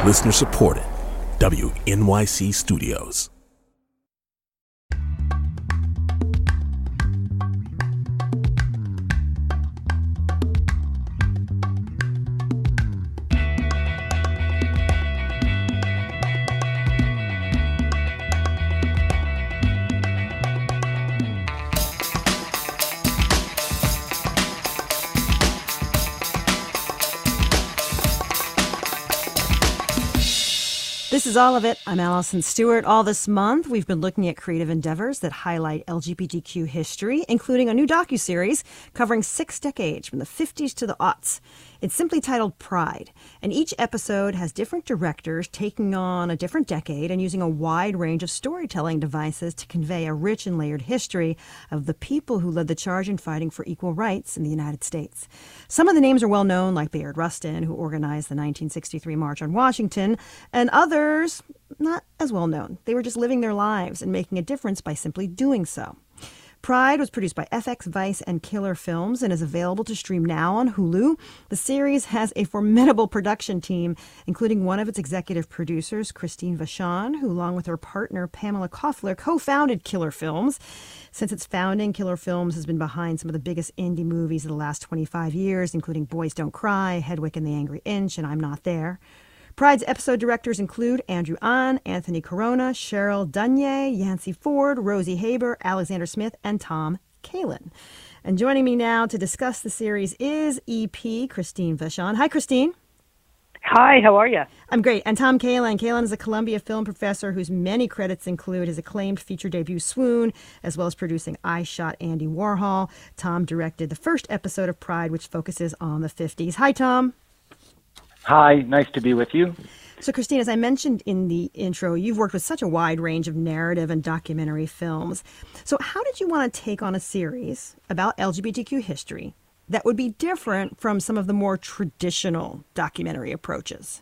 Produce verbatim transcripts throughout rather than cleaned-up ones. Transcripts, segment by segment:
Listener supported. W N Y C Studios. This is All of It. I'm Allison Stewart. All this month, we've been looking at creative endeavors that highlight L G B T Q history, including a new docuseries covering six decades from the fifties to the aughts. It's simply titled Pride, and each episode has different directors taking on a different decade and using a wide range of storytelling devices to convey a rich and layered history of the people who led the charge in fighting for equal rights in the United States. Some of the names are well known, like Bayard Rustin, who organized the nineteen sixty-three March on Washington, and others not as well known. They were just living their lives and making a difference by simply doing so. Pride was produced by F X, Vice, and Killer Films and is available to stream now on Hulu. The series has a formidable production team, including one of its executive producers, Christine Vachon, who, along with her partner, Pamela Koffler, co-founded Killer Films. Since its founding, Killer Films has been behind some of the biggest indie movies of the last twenty-five years, including Boys Don't Cry, Hedwig and the Angry Inch, and I'm Not There. Pride's episode directors include Andrew Ahn, Anthony Corona, Cheryl Dunye, Yancey Ford, Rosie Haber, Alexander Smith, and Tom Kalin. And joining me now to discuss the series is E P Christine Vachon. Hi, Christine. Hi, how are you? I'm great. And Tom Kalin. Kalin is a Columbia film professor whose many credits include his acclaimed feature debut Swoon, as well as producing I Shot Andy Warhol. Tom directed the first episode of Pride, which focuses on the fifties. Hi, Tom. Hi, nice to be with you. So, Christine, as I mentioned in the intro, you've worked with such a wide range of narrative and documentary films. So how did you want to take on a series about L G B T Q history that would be different from some of the more traditional documentary approaches?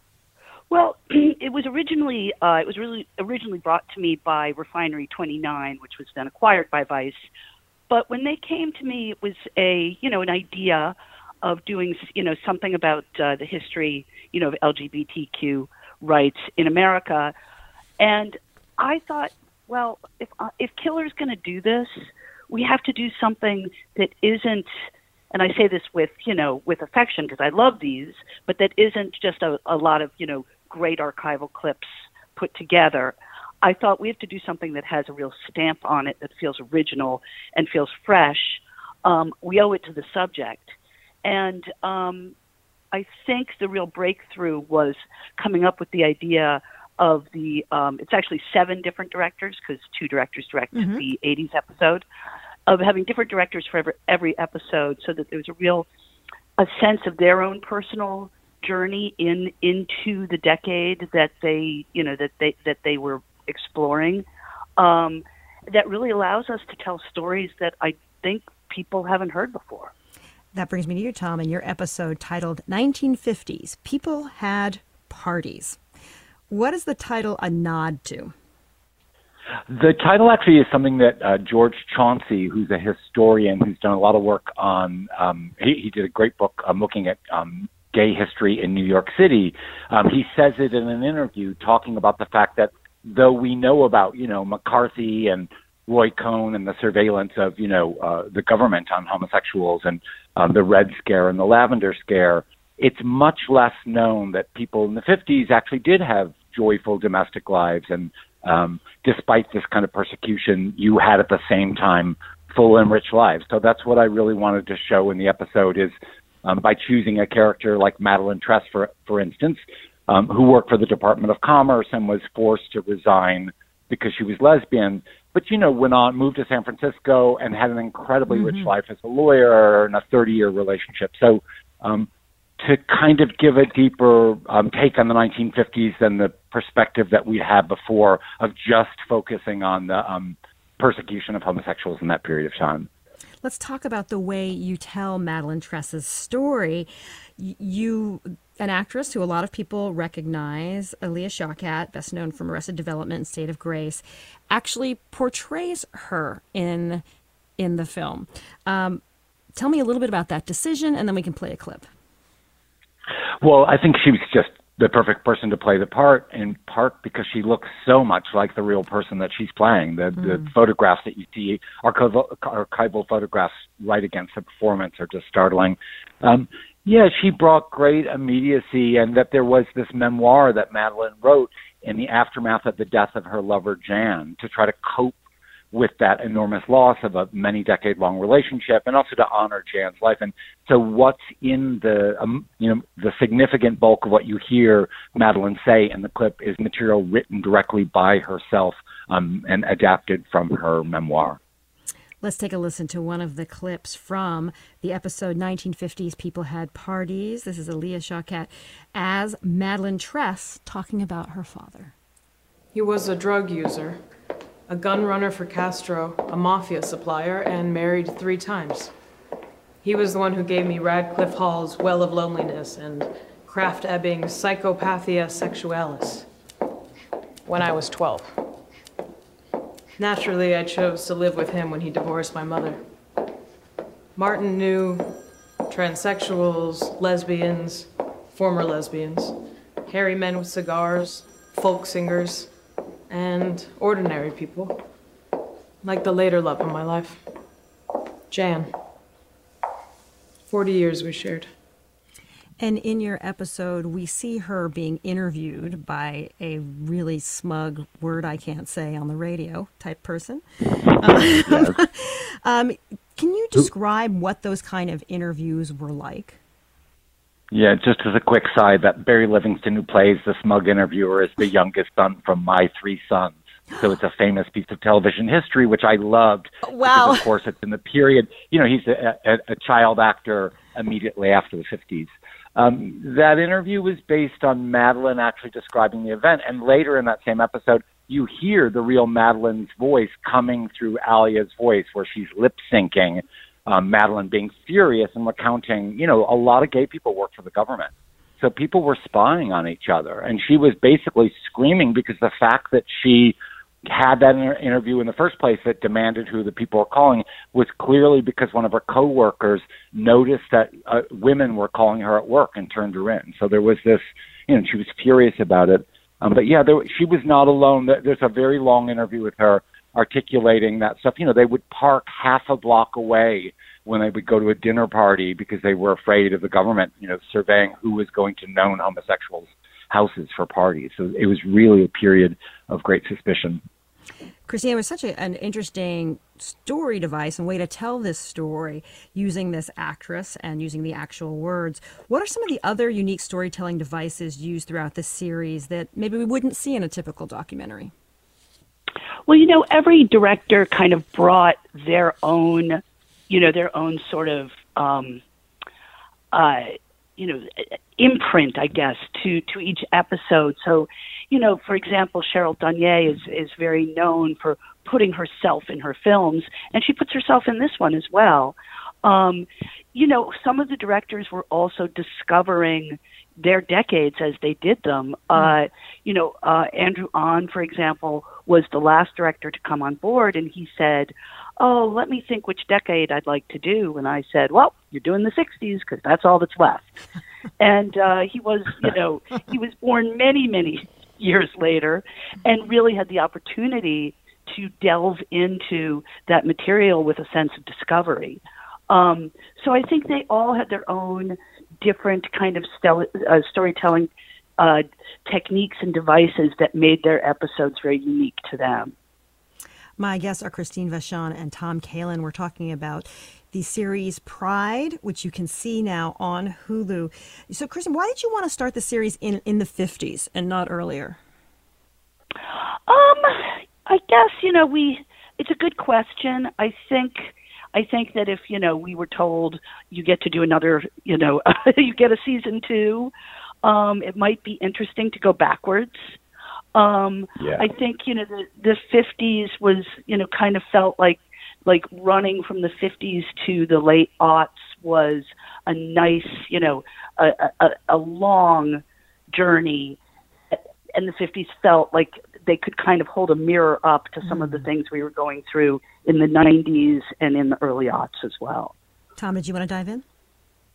Well, it was originally uh, it was really originally brought to me by Refinery twenty-nine, which was then acquired by Vice. But when they came to me, it was a you know an idea of doing, you know, something about uh, the history, you know, of L G B T Q rights in America. And I thought, well, if uh, if Killer's going to do this, we have to do something that isn't, and I say this with, you know, with affection because I love these, but that isn't just a, a lot of, you know, great archival clips put together. I thought we have to do something that has a real stamp on it, that feels original and feels fresh. Um, we owe it to the subject. And um, I think the real breakthrough was coming up with the idea of the, um, it's actually seven different directors, because two directors directed mm-hmm. the eighties episode, of having different directors for every, every episode, so that there was a real a sense of their own personal journey in into the decade that they, you know, that they that they were exploring. Um, that really allows us to tell stories that I think people haven't heard before. That brings me to you, Tom, and your episode titled nineteen fifties, People Had Parties. What is the title a nod to? The title actually is something that uh, George Chauncey, who's a historian who's done a lot of work on, um, he, he did a great book um, looking at um, gay history in New York City. Um, he says it in an interview talking about the fact that though we know about, you know, McCarthy and Roy Cohn and the surveillance of, you know, uh, the government on homosexuals and um, the Red Scare and the Lavender Scare, it's much less known that people in the fifties actually did have joyful domestic lives. And um, despite this kind of persecution, you had at the same time full and rich lives. So that's what I really wanted to show in the episode is um, by choosing a character like Madeleine Tress, for, for instance, um, who worked for the Department of Commerce and was forced to resign because she was lesbian, but, you know, went on, moved to San Francisco and had an incredibly mm-hmm. rich life as a lawyer and a thirty-year relationship. So um, to kind of give a deeper um, take on the nineteen fifties than the perspective that we had before of just focusing on the um, persecution of homosexuals in that period of time. Let's talk about the way you tell Madeleine Tress's story. You, an actress who a lot of people recognize, Alia Shawkat, best known from Arrested Development and State of Grace, actually portrays her in in the film. Um, tell me a little bit about that decision, and then we can play a clip. Well, I think she was just the perfect person to play the part, in part because she looks so much like the real person that she's playing. The, mm. the photographs that you see, archival, archival photographs right against the performance, are just startling. Um, yeah, she brought great immediacy, and that there was this memoir that Madeline wrote in the aftermath of the death of her lover, Jan, to try to cope with that enormous loss of a many decade long relationship, and also to honor Jan's life. And so what's in the, um, you know, the significant bulk of what you hear Madeline say in the clip is material written directly by herself um, and adapted from her memoir. Let's take a listen to one of the clips from the episode nineteen fifties People Had Parties. This is Alia Shawkat as Madeline Tress talking about her father. He was a drug user, a gun runner for Castro, a mafia supplier, and married three times. He was the one who gave me Radcliffe Hall's Well of Loneliness and Kraft Ebbing's Psychopathia Sexualis when I was twelve. Naturally, I chose to live with him when he divorced my mother. Martin knew transsexuals, lesbians, former lesbians, hairy men with cigars, folk singers, and ordinary people, like the later love of my life, Jan. Forty years we shared. And in your episode, we see her being interviewed by a really smug, word I can't say on the radio type person. Um, um, can you describe what those kind of interviews were like? Yeah, just as a quick side, that Barry Livingston, who plays the smug interviewer, is the youngest son from My Three Sons. So it's a famous piece of television history, which I loved. Wow. Because, of course, it's in the period, you know, he's a, a, a child actor immediately after the fifties. Um, that interview was based on Madeline actually describing the event. And later in that same episode, you hear the real Madeline's voice coming through Alia's voice, where she's lip-syncing um, Madeline being furious and recounting, you know, a lot of gay people work for the government. So people were spying on each other. And she was basically screaming because the fact that she had that inter- interview in the first place that demanded who the people were calling was clearly because one of her coworkers noticed that uh, women were calling her at work and turned her in. So there was this, you know, she was furious about it. Um, but yeah, there, she was not alone. There's a very long interview with her articulating that stuff. You know, they would park half a block away when they would go to a dinner party because they were afraid of the government, you know, surveying who was going to known homosexuals' houses for parties. So it was really a period of great suspicion. Christine, it was such a, an interesting story device and way to tell this story using this actress and using the actual words. What are some of the other unique storytelling devices used throughout this series that maybe we wouldn't see in a typical documentary? Well, you know, every director kind of brought their own, you know, their own sort of, um, uh, you know, imprint, I guess, to, to each episode. So, you know, for example, Cheryl Dunye is, is very known for putting herself in her films, and she puts herself in this one as well. Um, you know, some of the directors were also discovering their decades as they did them. Uh, you know, uh, Andrew Ahn, for example, was the last director to come on board, and he said, oh, let me think which decade I'd like to do. And I said, well, you're doing the sixties because that's all that's left. And uh, he was, you know, he was born many, many years later and really had the opportunity to delve into that material with a sense of discovery. Um, so I think they all had their own different kind of stel- uh, storytelling uh, techniques and devices that made their episodes very unique to them. My guests are Christine Vachon and Tom Kalin. We're talking about the series Pride, which you can see now on Hulu. So, Christine, why did you want to start the series in, in the fifties and not earlier? Um, I guess, you know, we, it's a good question. I think, I think that if, you know, we were told you get to do another, you know, you get a season two, um, it might be interesting to go backwards. Um, yeah. I think, you know, the, the fifties was, you know, kind of felt like, like running from the fifties to the late aughts was a nice, you know, a, a, a long journey. And the fifties felt like they could kind of hold a mirror up to some mm. of the things we were going through in the nineties and in the early aughts as well. Tom, did you want to dive in?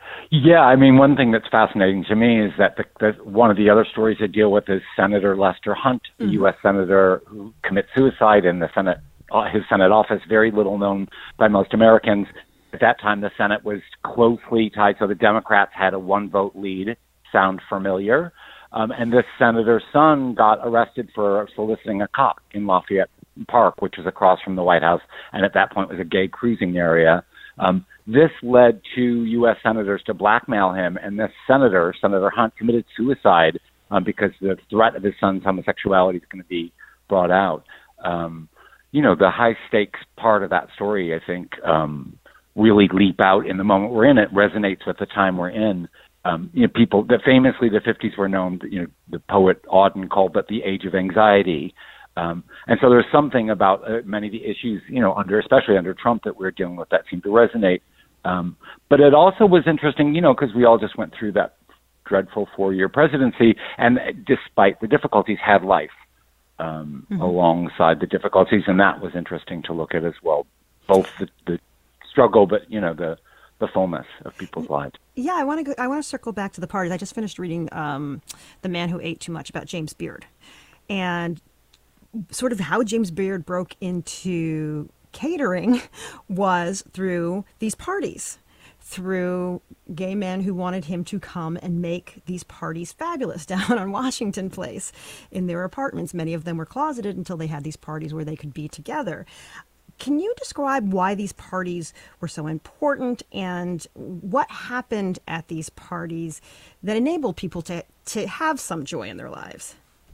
Yeah, I mean, one thing that's fascinating to me is that the, the, one of the other stories I deal with is Senator Lester Hunt, the mm-hmm. U S senator who commits suicide in the Senate, uh, his Senate office, very little known by most Americans. At that time, the Senate was closely tied, so the Democrats had a one-vote lead. Sound familiar? Um, and this senator's son got arrested for soliciting a cop in Lafayette Park, which was across from the White House, and at that point was a gay cruising area. Um, this led two U S senators to blackmail him, and this senator, Senator Hunt, committed suicide um, because the threat of his son's homosexuality is going to be brought out. Um, you know, the high-stakes part of that story, I think, um, really leap out in the moment we're in. It resonates with the time we're in. Um, you know, people that famously the fifties were known, you know, the poet Auden called it the age of anxiety. Um, and so there's something about uh, many of the issues, you know, under, especially under Trump that we're dealing with that seemed to resonate. Um, but it also was interesting, you know, because we all just went through that dreadful four-year presidency and despite the difficulties had life um, mm-hmm. alongside the difficulties. And that was interesting to look at as well, both the, the struggle, but, you know, the the fullness of people's lives. Yeah, I want to go, I want to circle back to the parties. I just finished reading um, The Man Who Ate Too Much about James Beard. And sort of how James Beard broke into catering was through these parties, through gay men who wanted him to come and make these parties fabulous down on Washington Place in their apartments. Many of them were closeted until they had these parties where they could be together. Can you describe why these parties were so important and what happened at these parties that enabled people to, to have some joy in their lives?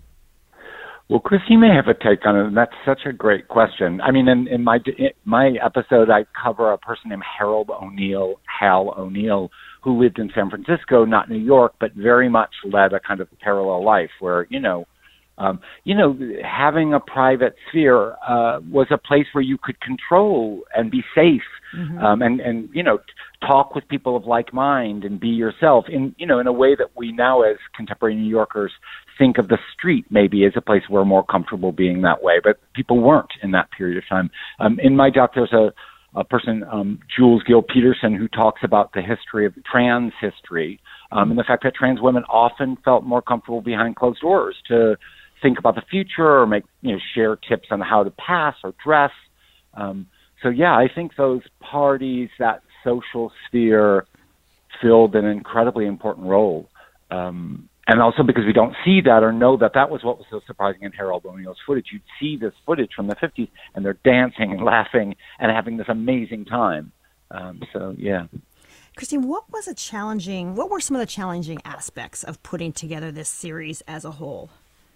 Well, Chris, you may have a take on it, and that's such a great question. I mean, in, in my in my episode, I cover a person named Harold O'Neill, Hal O'Neill, who lived in San Francisco, not New York, but very much led a kind of parallel life where, you know, Um, you know, having a private sphere uh, was a place where you could control and be safe, mm-hmm. um, and and you know, talk with people of like mind and be yourself in you know in a way that we now as contemporary New Yorkers think of the street maybe as a place where we're more comfortable being that way, but people weren't in that period of time. Um, in my doc, there's a a person, um, Jules Gill Peterson, who talks about the history of trans history um, and the fact that trans women often felt more comfortable behind closed doors to think about the future or make, you know, share tips on how to pass or dress. Um, so, yeah, I think those parties, that social sphere filled an incredibly important role. Um, and also because we don't see that or know that that was what was so surprising in Harold O'Neill's footage. You'd see this footage from the fifties and they're dancing and laughing and having this amazing time. Um, so, yeah. Christine, what was a challenging, what were some of the challenging aspects of putting together this series as a whole?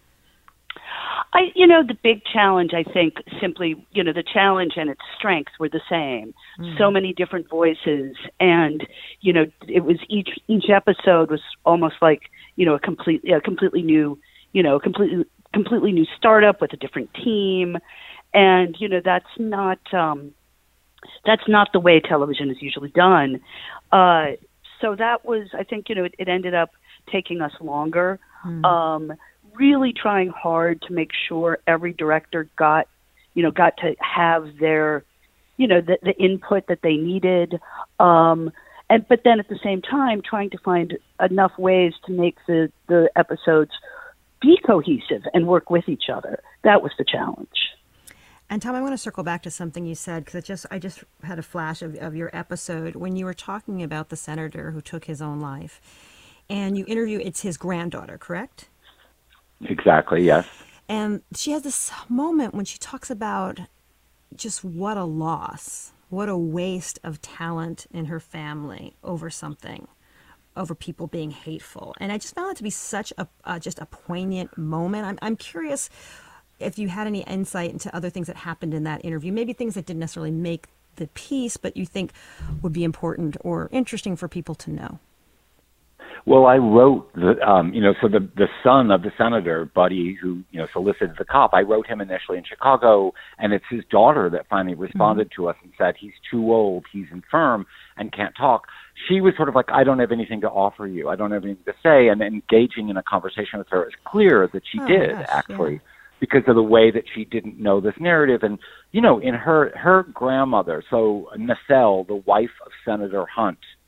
I, you know, the big challenge, I think, simply, you know, the challenge and its strengths were the same. Mm. So many different voices, and, you know, it was each each episode was almost like, you know, a complete, a completely new, you know, completely completely new startup with a different team, and you know, that's not um, that's not the way television is usually done. Uh, so that was, I think, you know, it, it ended up taking us longer. Mm. Um, really trying hard to make sure every director got, you know, got to have their, you know, the, the input that they needed. Um, and, but then at the same time, trying to find enough ways to make the, the episodes be cohesive and work with each other. That was the challenge. And Tom, I want to circle back to something you said, because it just I just had a flash of, of your episode when you were talking about the senator who took his own life. And you interview, it's his granddaughter, correct? Exactly, yes. And she has this moment when she talks about just what a loss, what a waste of talent in her family over something, over people being hateful. And I just found it to be such a uh, just a poignant moment. I'm I'm curious if you had any insight into other things that happened in that interview, maybe things that didn't necessarily make the piece, but you think would be important or interesting for people to know. Well, I wrote the, um, you know, so the the son of the senator, Buddy, who, you know, solicited the cop, I wrote him initially in Chicago, and it's his daughter that finally responded mm-hmm. to us and said, he's too old, he's infirm, and can't talk. She was sort of like, I don't have anything to offer you. I don't have anything to say. And engaging in a conversation with her is clear that she oh, did, gosh, actually, yeah. because of the way that she didn't know this narrative. And, you know, in her, her grandmother, so Nacelle, the wife of Senator Hunt,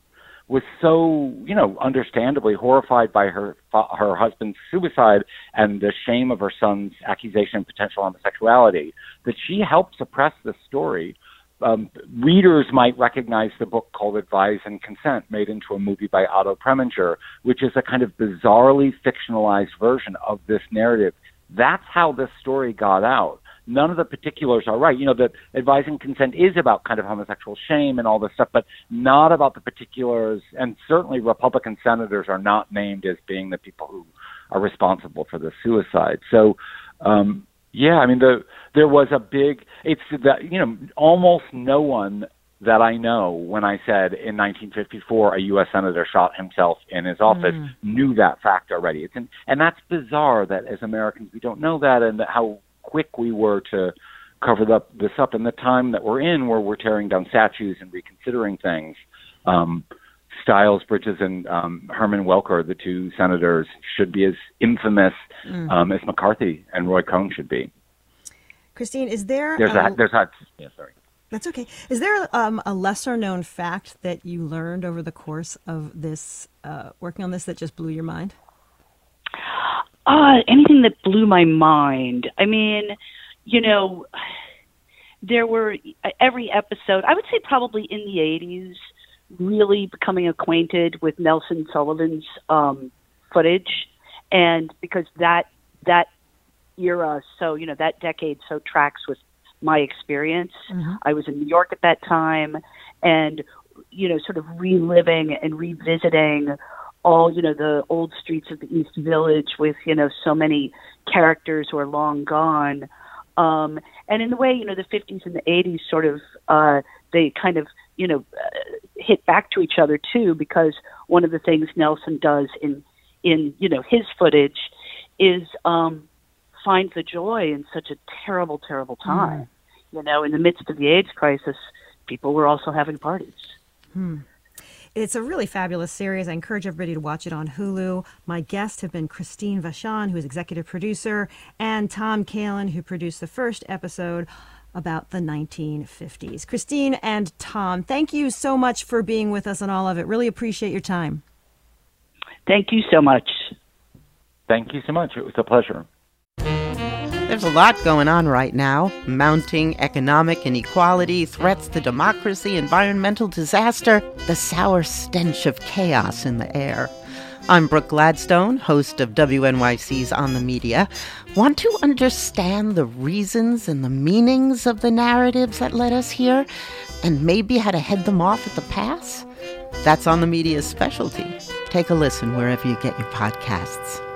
was so, you know, understandably horrified by her her husband's suicide and the shame of her son's accusation of potential homosexuality, that she helped suppress this story. Um, readers might recognize the book called Advise and Consent, made into a movie by Otto Preminger, which is a kind of bizarrely fictionalized version of this narrative. That's how this story got out. None of the particulars are right. You know, that Advise and Consent is about kind of homosexual shame and all this stuff, but not about the particulars. And certainly Republican senators are not named as being the people who are responsible for the suicide. So, um, yeah, I mean, the, there was a big, it's that, you know, almost no one that I know when I said in nineteen fifty-four a U S senator shot himself in his office mm. knew that fact already. It's an, and that's bizarre that as Americans we don't know that, and that how quick we were to cover up, this up in the time that we're in, where we're tearing down statues and reconsidering things. Um, Stiles, Bridges, and um, Herman Welker, the two senators, should be as infamous mm. um, as McCarthy and Roy Cohn should be. Christine, is there... There's a, a... There's a yeah, sorry. That's okay. Is there um, a lesser-known fact that you learned over the course of this, uh, working on this, that just blew your mind? Uh, anything that blew my mind. I mean, you know, there were every episode, I would say probably in the eighties, really becoming acquainted with Nelson Sullivan's um, footage. And because that that era, so, you know, that decade so tracks with my experience. Mm-hmm. I was in New York at that time, and, you know, sort of reliving and revisiting all, you know, the old streets of the East Village with, you know, so many characters who are long gone. Um, and in the way, you know, the fifties and the eighties sort of, uh, they kind of, you know, uh, hit back to each other too, because one of the things Nelson does in, in, you know, his footage is um, find the joy in such a terrible, terrible time. Mm. You know, in the midst of the AIDS crisis, people were also having parties. Hmm. It's a really fabulous series. I encourage everybody to watch it on Hulu. My guests have been Christine Vachon, who is executive producer, and Tom Kalin, who produced the first episode about the nineteen fifties. Christine and Tom, thank you so much for being with us on all of it. Really appreciate your time. Thank you so much. Thank you so much. It was a pleasure. There's a lot going on right now. Mounting economic inequality, threats to democracy, environmental disaster, the sour stench of chaos in the air. I'm Brooke Gladstone, host of W N Y C's On the Media. Want to understand the reasons and the meanings of the narratives that led us here, and maybe how to head them off at the pass? That's On the Media's specialty. Take a listen wherever you get your podcasts.